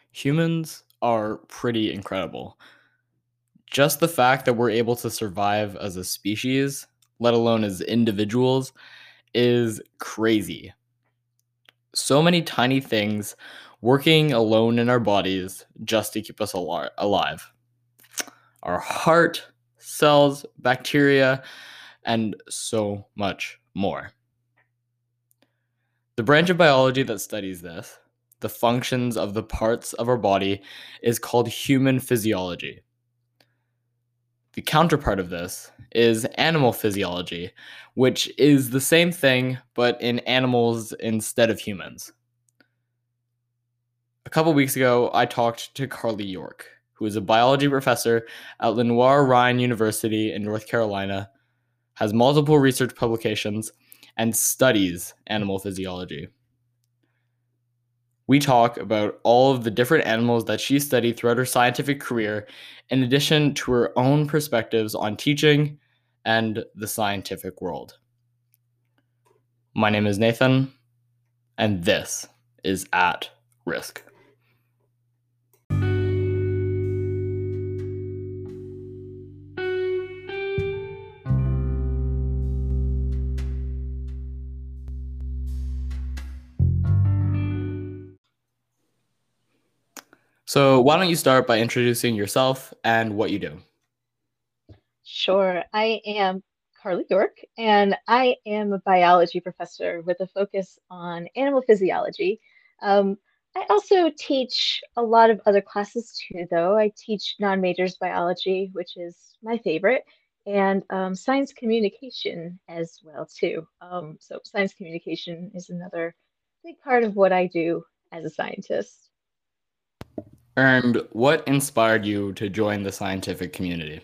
Humans are pretty incredible. Just the fact that we're able to survive as a species, let alone as individuals, is crazy. So many tiny things working alone in our bodies just to keep us alive. Our heart, cells, bacteria, and so much more. The branch of biology that studies this, the functions of the parts of our body, is called human physiology. The counterpart of this is animal physiology, which is the same thing but in animals instead of humans. A couple weeks ago, I talked to Carly York, who is a biology professor at Lenoir-Rhyne University in North Carolina, has multiple research publications, and studies animal physiology. We talk about all of the different animals that she studied throughout her scientific career, in addition to her own perspectives on teaching and the scientific world. My name is Nathan, and this is At Risk. So, why don't you start by introducing yourself and what you do? Sure. I am Carly York, and I am a biology professor with a focus on animal physiology. Um, I also teach a lot of other classes too, though. I teach non-majors biology, which is my favorite, and science communication as well too. So science communication is another big part of what I do as a scientist. And what inspired you to join the scientific community?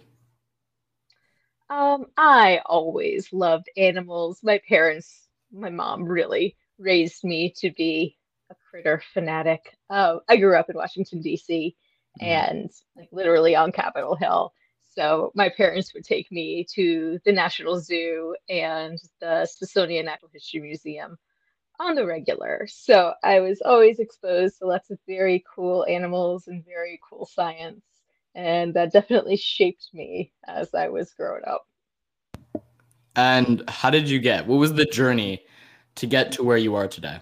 I always loved animals. My mom really raised me to be a critter fanatic. I grew up in Washington, D.C., Mhm. and like literally on Capitol Hill. So my parents would take me to the National Zoo and the Smithsonian Natural History Museum on the regular. So I was always exposed to lots of very cool animals and very cool science. And that definitely shaped me as I was growing up. And how did you get? What was the journey to get to where you are today?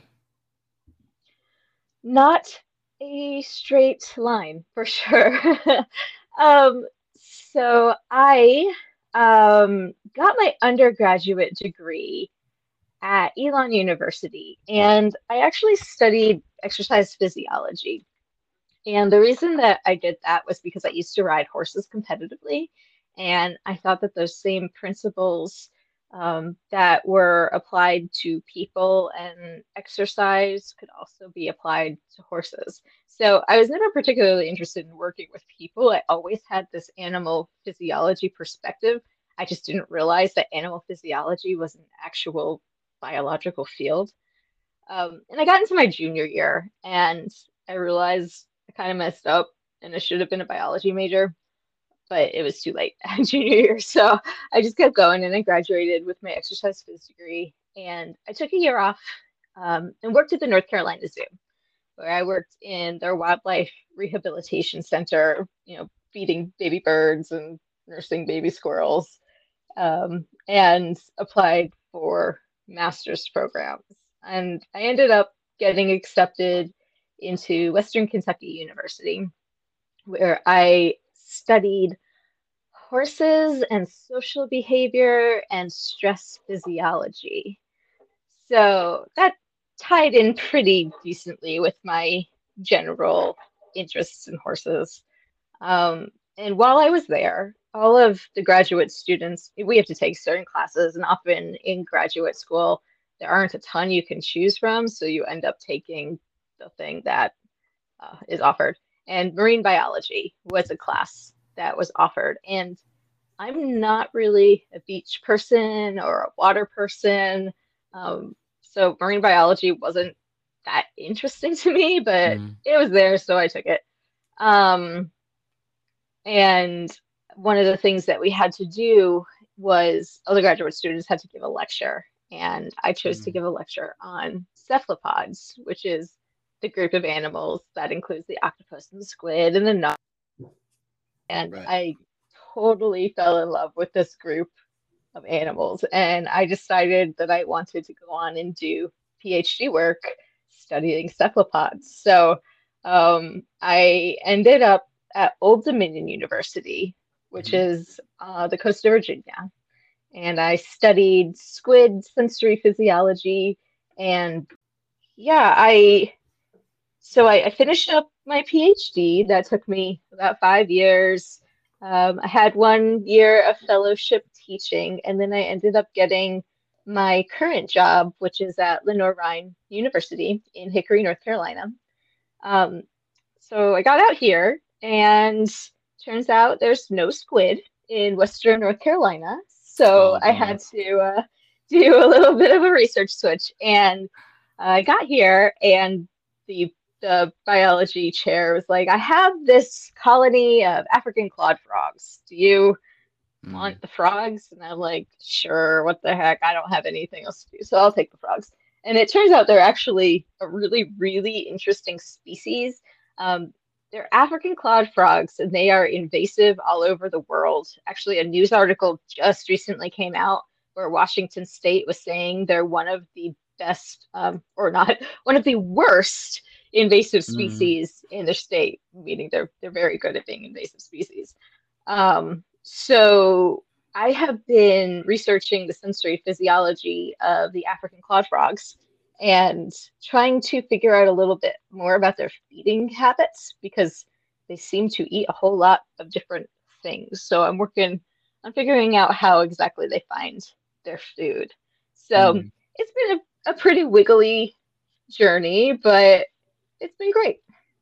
Not a straight line for sure. Um, so I got my undergraduate degree at Elon University, and I actually studied exercise physiology. And the reason that I did that was because I used to ride horses competitively, and I thought that those same principles that were applied to people and exercise could also be applied to horses. So I was never particularly interested in working with people. I always had this animal physiology perspective. I just didn't realize that animal physiology was an actual biological field. And I got into my junior year and I realized I kind of messed up and I should have been a biology major, but it was too late junior year. So I just kept going and I graduated with my exercise phys degree. And I took a year off and worked at the North Carolina Zoo, where I worked in their wildlife rehabilitation center, feeding baby birds and nursing baby squirrels, and applied for master's programs. And I ended up getting accepted into Western Kentucky University, where I studied horses and social behavior and stress physiology. So that tied in pretty decently with my general interests in horses. And while I was there, all of the graduate students, we have to take certain classes, and often in graduate school, there aren't a ton you can choose from, so you end up taking the thing that is offered. And marine biology was a class that was offered. And I'm not really a beach person or a water person. So marine biology wasn't that interesting to me, but Mm. it was there, so I took it. Um, and one of the things that we had to do was all the graduate students had to give a lecture. And I chose to Mm. give a lecture on cephalopods, which is the group of animals that includes the octopus and the squid and the nut. And Right. I totally fell in love with this group of animals. And I decided that I wanted to go on and do PhD work studying cephalopods. So I ended up at Old Dominion University, which Mhm. is the coast of Virginia. And I studied squid sensory physiology. And yeah, I finished up my PhD. That took me about 5 years. I had 1 year of fellowship teaching, and then I ended up getting my current job, which is at Lenoir-Rhyne University in Hickory, North Carolina. Um, so I got out here, and turns out there's no squid in Western North Carolina. So Oh, I bummer. had to do a little bit of a research switch, and I got here, and the biology chair was like, "I have this colony of African clawed frogs. Do you Mm. want the frogs?" And I'm like, "Sure, what the heck? I don't have anything else to do, so I'll take the frogs." And it turns out they're actually a really, really interesting species. Um, they're African clawed frogs, and they are invasive all over the world. Actually, a news article just recently came out where Washington State was saying they're one of the best, or not, one of the worst invasive Mm. species in their state, meaning they're very good at being invasive species. So I have been researching the sensory physiology of the African clawed frogs and trying to figure out a little bit more about their feeding habits because they seem to eat a whole lot of different things. So I'm working on figuring out how exactly they find their food. So Mm. it's been a pretty wiggly journey, but it's been great.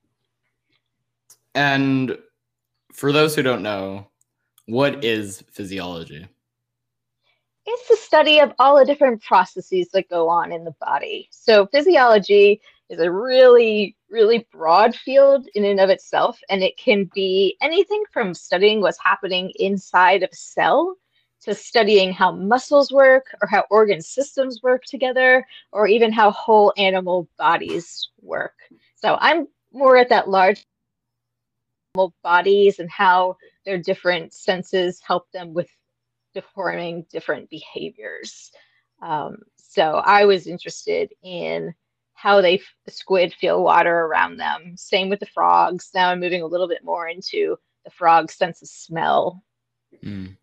And for those who don't know, what is physiology? It's the study of all the different processes that go on in the body. So physiology is a really, really broad field in and of itself, and it can be anything from studying what's happening inside of a cell to studying how muscles work or how organ systems work together, or even how whole animal bodies work. So I'm more at that large bodies and how their different senses help them with forming different behaviors. So I was interested in how the squid feel water around them. Same with the frogs. Now I'm moving a little bit more into the frog's sense of smell. Mm.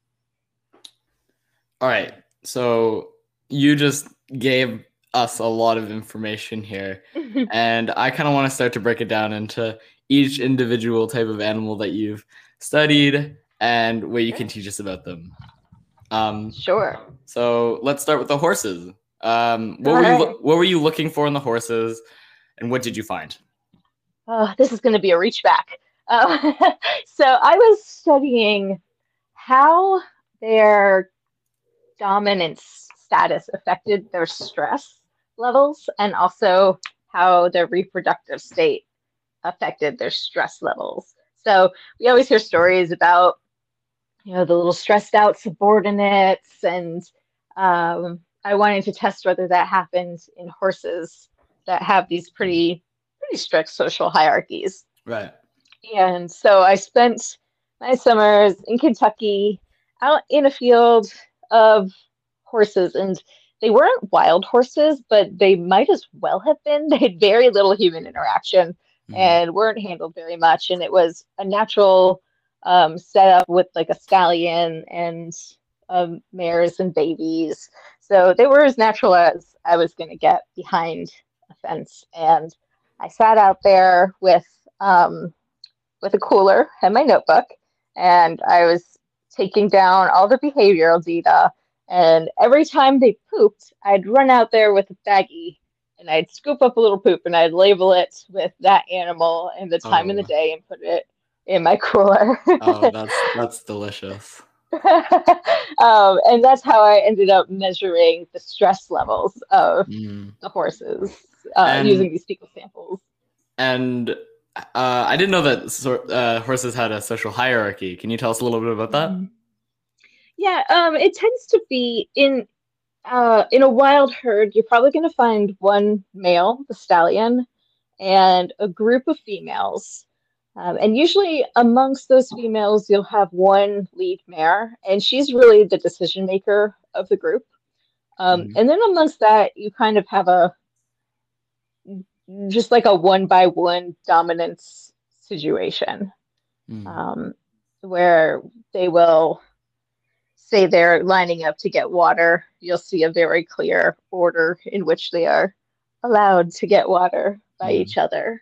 All right. So you just gave us a lot of information here. And I kind of want to start to break it down into each individual type of animal that you've studied and what you can Sure. teach us about them. Um, Sure. so let's start with the horses. All right. What were you looking for in the horses, and what did you find? Oh, this is going to be a reach back. Uh, so I was studying how their dominance status affected their stress levels and also how their reproductive state affected their stress levels. So we always hear stories about, the little stressed out subordinates, and I wanted to test whether that happens in horses that have these pretty strict social hierarchies. Right. And so I spent my summers in Kentucky out in a field of horses, and they weren't wild horses, but they might as well have been. They had very little human interaction Mm. and weren't handled very much. And it was a natural setup with like a stallion and mares and babies. So they were as natural as I was going to get behind a fence. And I sat out there with a cooler and my notebook, and I was taking down all the behavioral data. And every time they pooped, I'd run out there with a baggie and I'd scoop up a little poop and I'd label it with that animal and the time in the Oh, day and put it in my cooler. oh, that's delicious. And that's how I ended up measuring the stress levels of Mm. the horses And using these fecal samples. and I didn't know that horses had a social hierarchy. Can you tell us a little bit about that? Mhm. Yeah, it tends to be in a wild herd, you're probably going to find one male, the stallion, and a group of females. And usually amongst those females, you'll have one lead mare, and she's really the decision maker of the group. Mm, And then amongst that, you kind of have a just like a one by one dominance situation, mm, um, where they will say they're lining up to get water. You'll see a very clear order in which they are allowed to get water by mm, each other.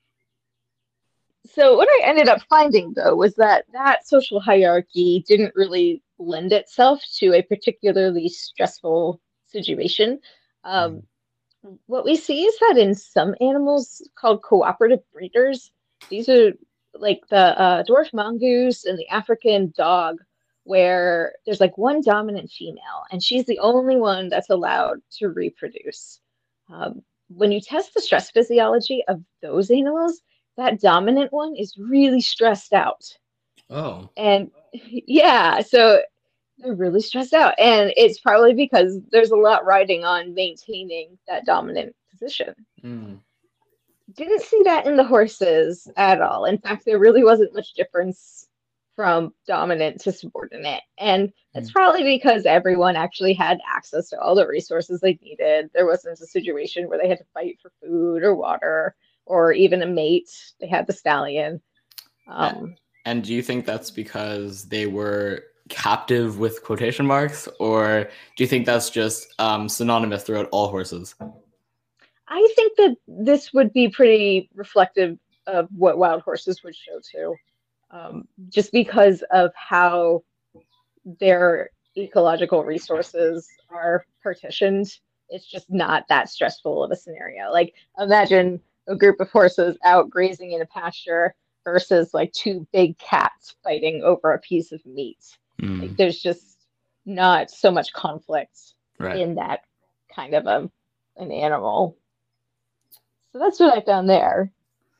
So what I ended up finding though was that that social hierarchy didn't really lend itself to a particularly stressful situation. Um, mm, what we see is that in some animals called cooperative breeders, these are like the dwarf mongoose and the African dog, where there's like one dominant female, and she's the only one that's allowed to reproduce. When you test the stress physiology of those animals, that dominant one is really stressed out. oh. And yeah, so they're really stressed out. And it's probably because there's a lot riding on maintaining that dominant position. Mm, Didn't see that in the horses at all. In fact, there really wasn't much difference from dominant to subordinate. And that's mm. probably because everyone actually had access to all the resources they needed. There wasn't a situation where they had to fight for food or water or even a mate. They had the stallion. A- Um, And do you think that's because they were captive with quotation marks, or do you think that's just synonymous throughout all horses? I think that this would be pretty reflective of what wild horses would show too, just because of how their ecological resources are partitioned. It's just not that stressful of a scenario. Like imagine a group of horses out grazing in a pasture versus like two big cats fighting over a piece of meat. Like Mm, there's just not so much conflict right. in that kind of an animal. So that's what I found there.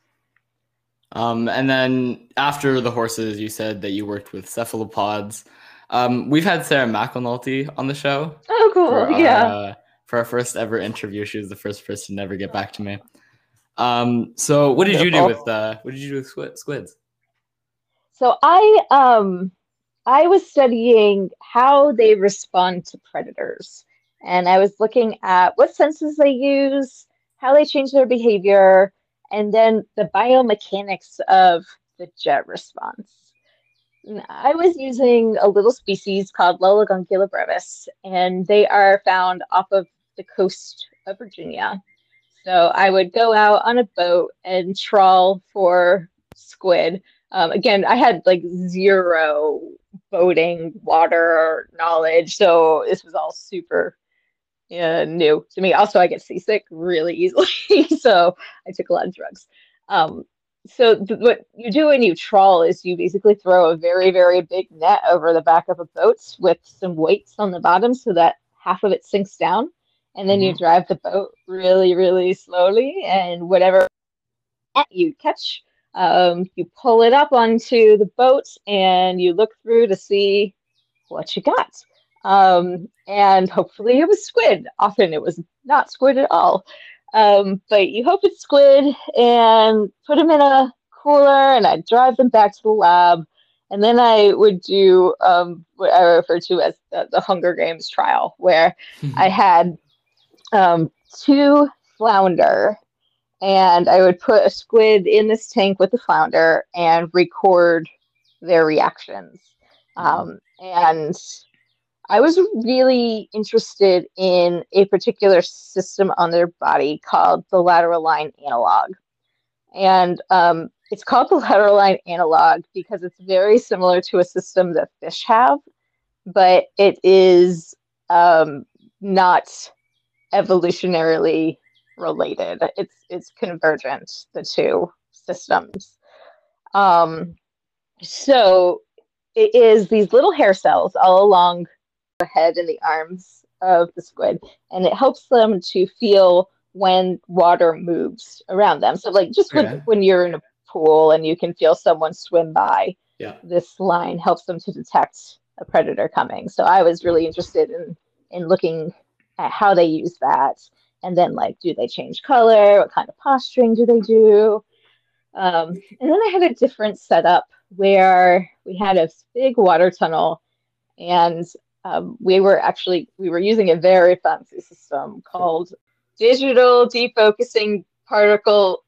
And then after the horses, you said that you worked with cephalopods. We've had Sarah McElnulty on the show Oh, for cool. Yeah. our first ever interview. She was the first person to never get back to me. So Wonderful. what did you do with squids? So I was studying how they respond to predators. And I was looking at what senses they use, how they change their behavior, and then the biomechanics of the jet response. And I was using a little species called Lolligoncula brevis, and they are found off of the coast of Virginia. So I would go out on a boat and trawl for squid. Again, I had like zero boating water knowledge, so this was all super new to me. Also, I get seasick really easily, so I took a lot of drugs. Um, so what you do when you trawl is you basically throw a very, very big net over the back of a boat with some weights on the bottom so that half of it sinks down, and then you Mm-hmm. drive the boat really, really slowly, and whatever net you catch, you pull it up onto the boat, and you look through to see what you got. And hopefully it was squid. Often it was not squid at all. But you hope it's squid and put them in a cooler, and I'd drive them back to the lab. And then I would do what I refer to as the Hunger Games trial, where I had two flounder, and I would put a squid in this tank with the flounder and record their reactions. And I was really interested in a particular system on their body called the lateral line analog. And it's called the lateral line analog because it's very similar to a system that fish have, but it is not evolutionarily related. It's convergent, the two systems. Um, so it is these little hair cells all along the head and the arms of the squid, and it helps them to feel when water moves around them. So like just Okay. when you're in a pool and you can feel someone swim by, Yeah. this line helps them to detect a predator coming. So I was really interested in looking at how they use that. And then, like, do they change color? What kind of posturing do they do? And then I had a different setup where we had a big water tunnel, and we were using a very fancy system called digital defocusing particle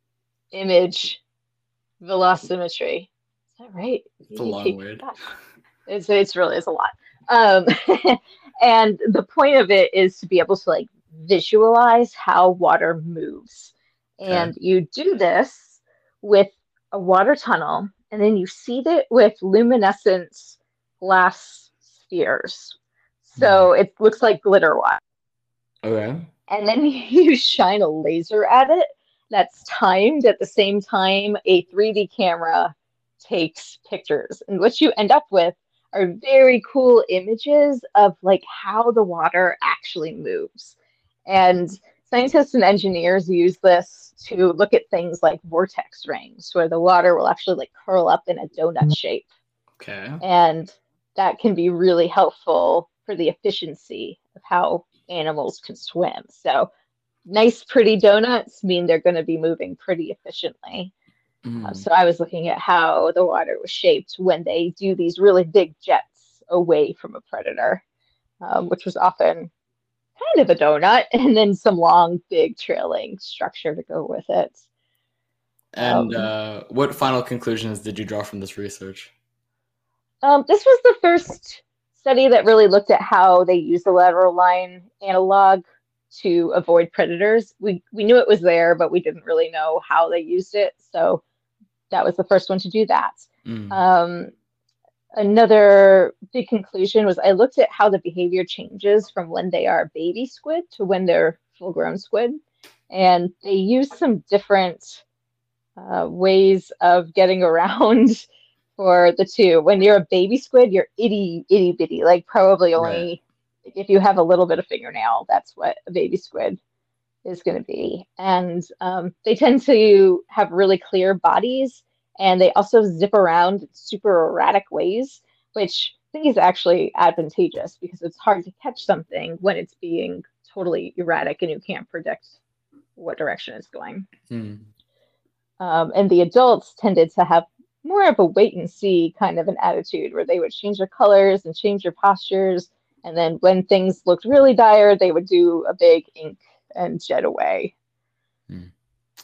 image velocimetry. Is that right? It's a long DDP. word. Gosh, it's a lot. Um, and the point of it is to be able to like visualize how water moves. Okay. And you do this with a water tunnel, and then you seed it with luminescent glass spheres. Hmm. So it looks like glitter water. Okay. And then you shine a laser at it that's timed at the same time a 3D camera takes pictures. And what you end up with are very cool images of like how the water actually moves. And scientists and engineers use this to look at things like vortex rings, where the water will actually like curl up in a donut shape. Okay. And that can be really helpful for the efficiency of how animals can swim. So nice, pretty donuts mean they're going to be moving pretty efficiently. Mm. So I was looking at how the water was shaped when they do these really big jets away from a predator, which was often kind of a donut, and then some long, big trailing structure to go with it. And Um, what final conclusions did you draw from this research? this was the first study that really looked at how they use the lateral line analog to avoid predators. We knew it was there, but we didn't really know how they used it. So that was the first one to do that. Mm. Um, Another big conclusion was I looked at how the behavior changes from when they are baby squid to when they're full grown squid. And they use some different ways of getting around for the two. When you're a baby squid, you're itty bitty, like probably Right. only if you have a little bit of fingernail, that's what a baby squid is going to be. And they tend to have really clear bodies, and they also zip around in super erratic ways, which I think is actually advantageous because it's hard to catch something when it's being totally erratic and you can't predict what direction it's going. Mm. And the adults tended to have more of a wait and see kind of an attitude where they would change their colors and change their postures. And then when things looked really dire, they would do a big ink and jet away. Mm.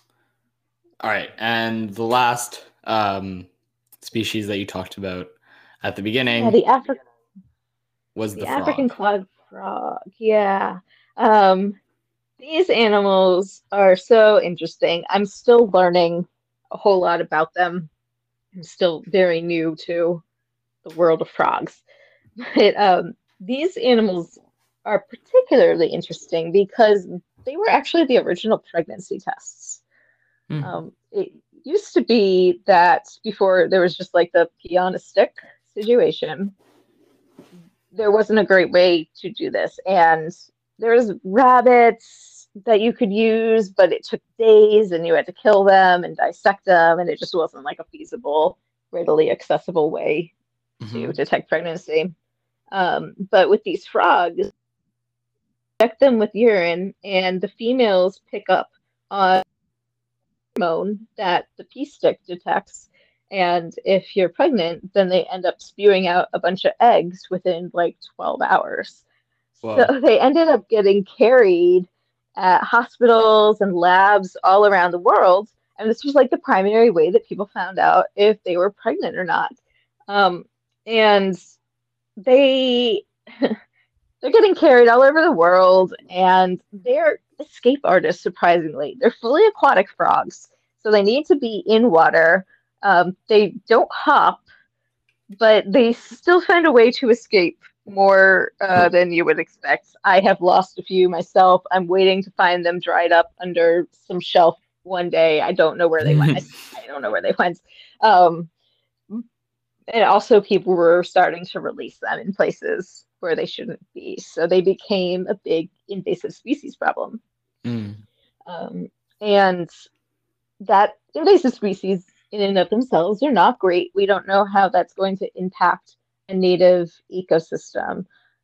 All right. And the last species that you talked about at the Yeah, beginning was the the African frog. clawed frog. Yeah. Um, these animals are so interesting. I'm still learning a whole lot about them. I'm still very new to the world of frogs. But these animals are particularly interesting because they were actually the original pregnancy tests. Mm. It used to be that before there was just like the pea on a stick situation, there wasn't a great way to do this. And there's rabbits that you could use, but it took days and you had to kill them and dissect them, and it just wasn't like a feasible, readily accessible way to Hmm. detect pregnancy. But with these frogs, inject them with urine, and the females pick up on hormone that the pea stick detects. And if you're pregnant, then they end up spewing out a bunch of eggs within like 12 hours. Whoa. So they ended up getting carried at hospitals and labs all around the world. And this was like the primary way that people found out if they were pregnant or not. Um, and they they're getting carried all over the world, and they're escape artists, surprisingly. They're fully aquatic frogs, so they need to be in water. They don't hop, but they still find a way to escape more than you would expect. I have lost a few myself. I'm waiting to find them dried up under some shelf one day. I don't know where they went. I don't know where they went. Um, and also, people were starting to release them in places where they shouldn't be. So they became a big invasive species problem. Mm. Um, and that invasive species, in and of themselves, are not great. We don't know how that's going to impact a native ecosystem.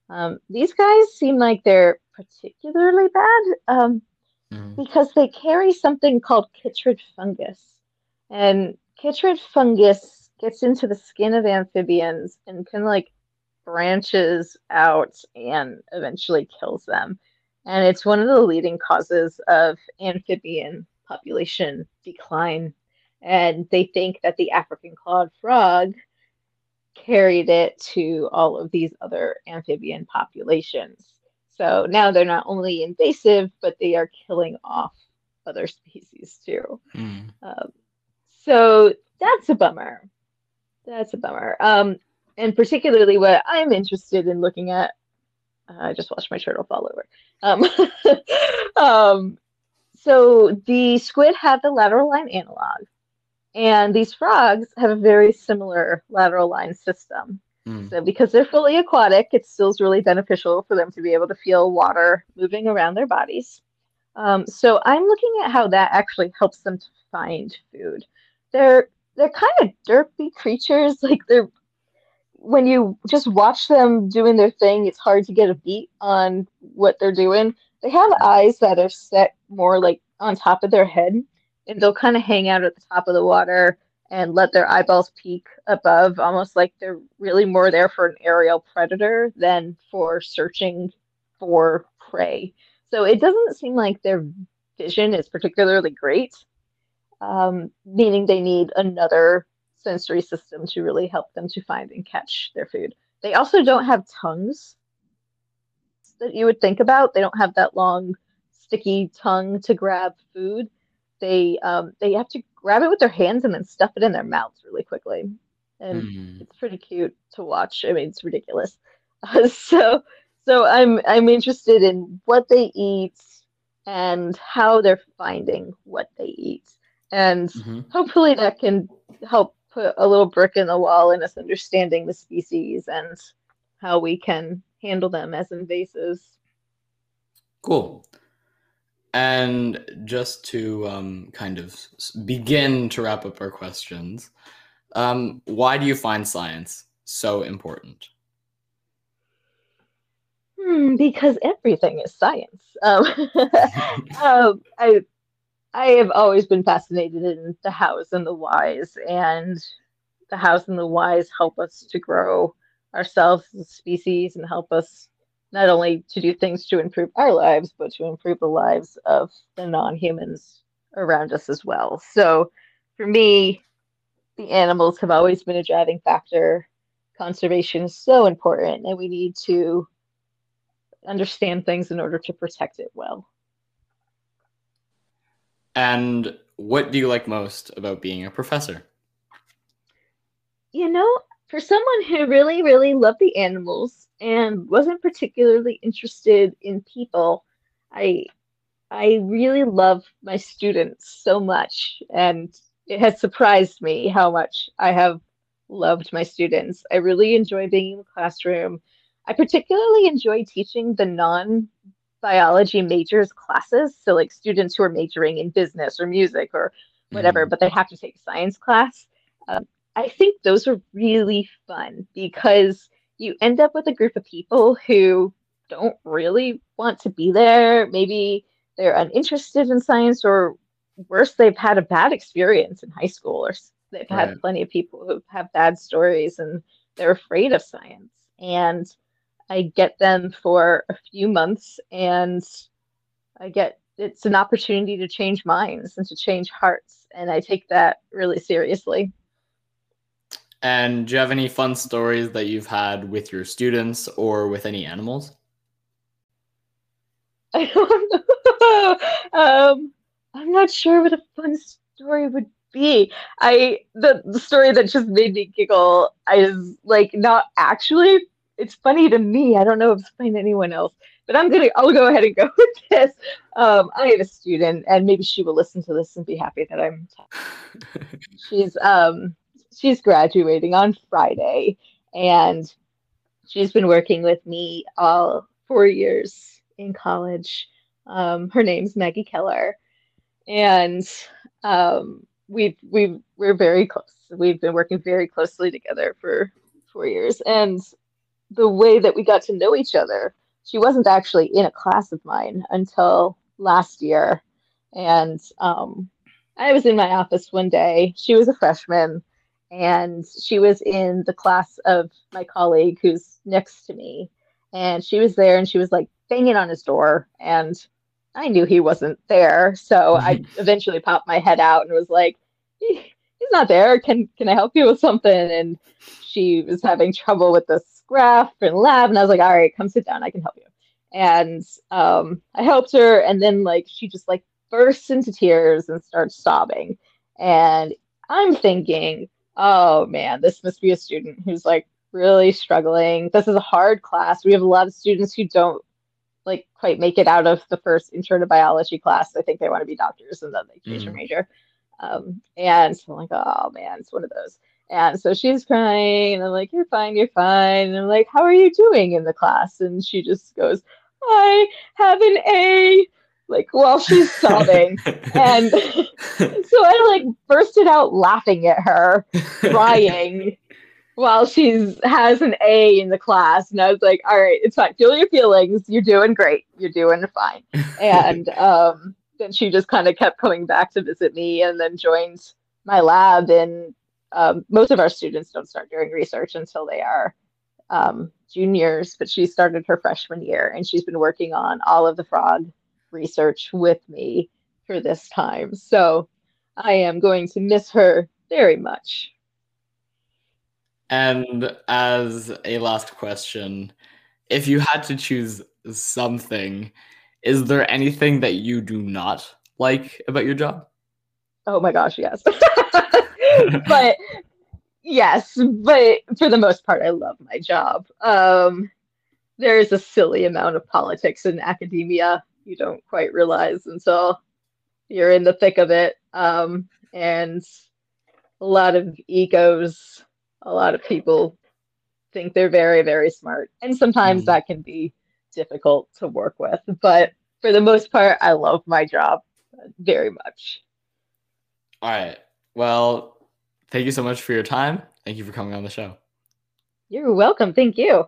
These guys seem like they're particularly bad Mm. because they carry something called chytrid fungus. And chytrid fungus gets into the skin of amphibians and can like branches out and eventually kills them. And it's one of the leading causes of amphibian population decline. And they think that the African clawed frog carried it to all of these other amphibian populations. So now they're not only invasive, but they are killing off other species too. Mm. Um, so that's a bummer. That's a bummer. And particularly what I'm interested in looking at, I just watched my turtle fall over. Um, um, so the squid have the lateral line analog, and these frogs have a very similar lateral line system. Mm. So because they're fully aquatic, it still is really beneficial for them to be able to feel water moving around their bodies. So I'm looking at how that actually helps them to find food. They're kind of derpy creatures. Like they're when you just watch them doing their thing, it's hard to get a beat on what they're doing. They have eyes that are set more like on top of their head, and they'll kind of hang out at the top of the water and let their eyeballs peek above, almost like they're really more there for an aerial predator than for searching for prey. So it doesn't seem like their vision is particularly great, meaning they need another sensory system to really help them to find and catch their food. They also don't have tongues that you would think about. They don't have that long, sticky tongue to grab food. They have to grab it with their hands and then stuff it in their mouths really quickly, and Mm. it's pretty cute to watch. I mean, it's ridiculous. So I'm interested in what they eat and how they're finding what they eat. And Mhm. hopefully that can help put a little brick in the wall in us understanding the species and how we can handle them as invasives. Cool. And just to kind of begin to wrap up our questions, why do you find science so important? Because everything is science. I have always been fascinated in the hows and the whys, and the hows and the whys help us to grow ourselves as a species and help us not only to do things to improve our lives, but to improve the lives of the non-humans around us as well. So for me, the animals have always been a driving factor. Conservation is so important, and we need to understand things in order to protect it well. And what do you like most about being a professor? You know, for someone who really, really loved the animals and wasn't particularly interested in people, I I really love my students so much, and it has surprised me how much I have loved my students. I really enjoy being in the classroom. I particularly enjoy teaching the non-biology majors classes, so like students who are majoring in business or music or whatever, Mm. but they have to take a science class. I think those are really fun because you end up with a group of people who don't really want to be there. Maybe they're uninterested in science, or worse, they've had a bad experience in high school, or they've had Right. plenty of people who have bad stories and they're afraid of science. And I get them for a few months, and it's an opportunity to change minds and to change hearts. And I take that really seriously. And do you have any fun stories that you've had with your students or with any animals? I don't know. I'm not sure what a fun story would be. The story that just made me giggle is like not actually. It's funny to me. I don't know if it's funny to anyone else, but I'll go ahead and go with this. I have a student, and maybe she will listen to this and be happy that I'm she's um she's graduating on Friday, and she's been working with me all 4 years in college. Her name's Maggie Keller, and we're very close. We've been working very closely together for 4 years, and the way that we got to know each other. She wasn't actually in a class of mine until last year. And I was in my office one day. She was a freshman, and she was in the class of my colleague who's next to me. And she was there, and she was like banging on his door. And I knew he wasn't there. So I eventually popped my head out and was like, he's not there. Can I help you with something? And she was having trouble with this graph and lab, and I was like, all right, come sit down, I can help you. And I helped her, and then like she just like bursts into tears and starts sobbing. And I'm thinking, oh man, this must be a student who's like really struggling. This is a hard class. We have a lot of students who don't like quite make it out of the first intro to biology class. I think they want to be doctors and then they change their major. And so I'm like, oh man, it's one of those. And so she's crying, and I'm like, you're fine, you're fine. And I'm like, how are you doing in the class? And she just goes, I have an A, like while she's sobbing. And so I like bursted out laughing at her, crying while she's has an A in the class. And I was like, all right, it's fine. Feel your feelings. You're doing great. You're doing fine. And then she just kind of kept coming back to visit me and then joined my lab. And most of our students don't start doing research until they are juniors, but she started her freshman year, and she's been working on all of the frog research with me for this time. So I am going to miss her very much. And as a last question, if you had to choose something, is there anything that you do not like about your job? Oh my gosh, yes. But yes, but for the most part, I love my job. There's a silly amount of politics in academia you don't quite realize until you're in the thick of it. And a lot of egos, a lot of people think they're very, very smart. And sometimes that can be difficult to work with. But for the most part, I love my job very much. All right. Well, thank you so much for your time. Thank you for coming on the show. You're welcome. Thank you.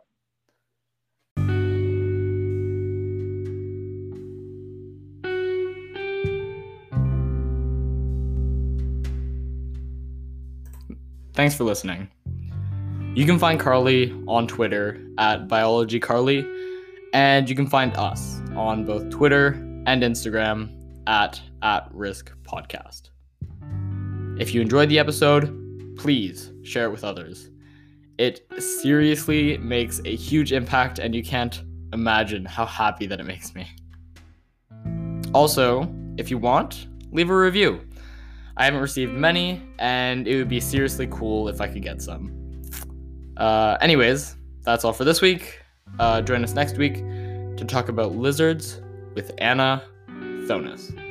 Thanks for listening. You can find Carly on Twitter at BiologyCarly, and you can find us on both Twitter and Instagram at Risk Podcast. If you enjoyed the episode, please share it with others. It seriously makes a huge impact, and you can't imagine how happy that it makes me. Also, if you want, leave a review. I haven't received many, and it would be seriously cool if I could get some. Anyways, that's all for this week. Join us next week to talk about lizards with Anna Thonis.